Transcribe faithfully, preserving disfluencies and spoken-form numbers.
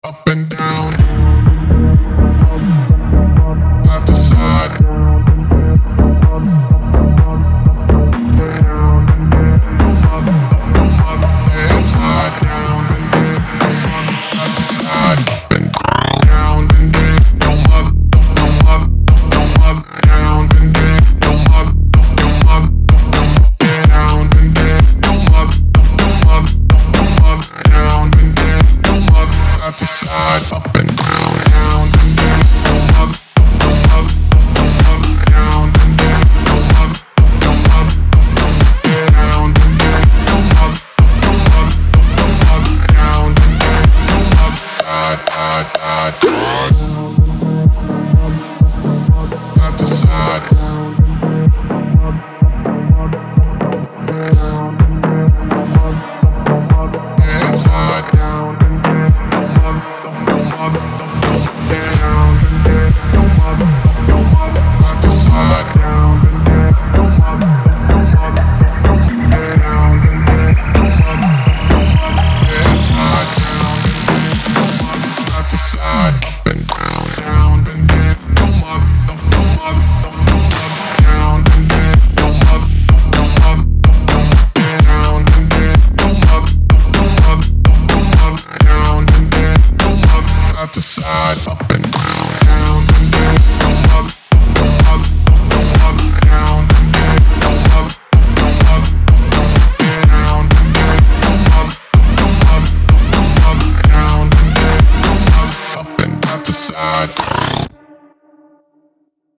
Up and down, left to side. Inside, down and dance, no mother, left to side. Up and down and dance, no mother, no mother, no mother. Down and dance, no mother, no mother, no mother. Down and dance, no mother, no mother, no mother. Down and dance, no mother, left to side. Up and down, down and dance, no mother, no mother, no mother. Down and dance, no mother, no mother, no mother. Down and dance, no mother, no mother, no mother. Down and dance, no mother. Side, side, side.